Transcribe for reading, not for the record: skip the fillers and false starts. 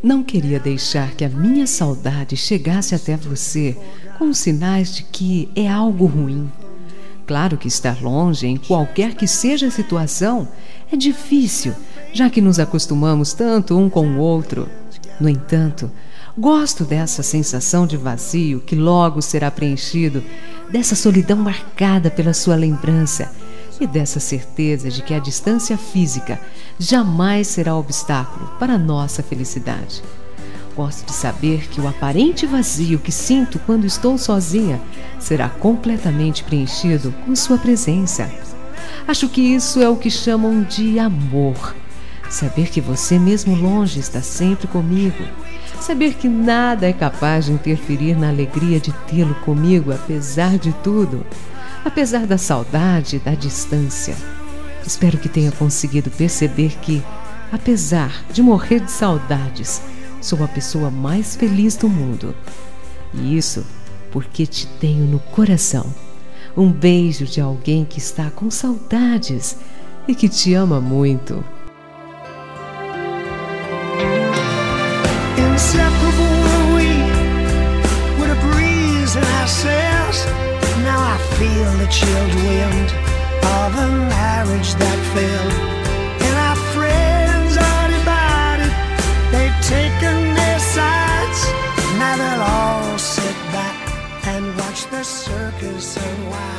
Não queria deixar que a minha saudade chegasse até você com sinais de que é algo ruim. Claro que estar longe, em qualquer que seja a situação, é difícil, já que nos acostumamos tanto um com o outro. No entanto, gosto dessa sensação de vazio que logo será preenchido, dessa solidão marcada pela sua lembrança e dessa certeza de que a distância física jamais será obstáculo para a nossa felicidade. Gosto de saber que o aparente vazio que sinto quando estou sozinha será completamente preenchido com sua presença. Acho que isso é o que chamam de amor. Saber que você mesmo longe está sempre comigo. Saber que nada é capaz de interferir na alegria de tê-lo comigo, apesar de tudo. Apesar da saudade e da distância. Espero que tenha conseguido perceber que, apesar de morrer de saudades, sou a pessoa mais feliz do mundo. E isso porque te tenho no coração. Um beijo de alguém que está com saudades e que te ama muito. Inseparable were we, with a breeze in our sails. Now I feel the chilled wind of a marriage that failed. And our friends are divided, they've taken their sides. Now they'll all sit back and watch the circus unwind.